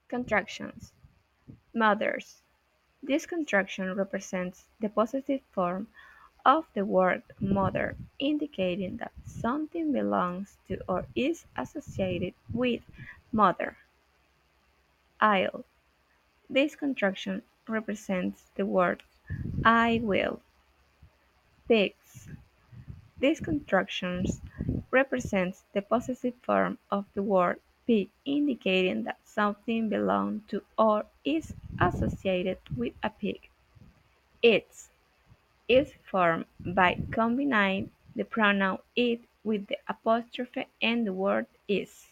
Contractions. Mothers. This contraction represents the possessive form of the word mother, indicating that something belongs to or is associated with mother. I'll. This contraction represents the word I will. Pigs. This contraction represents the possessive form of the word pig, indicating that something belongs to or is associated with a pig. Its is formed by combining the pronoun it with the apostrophe and the word is.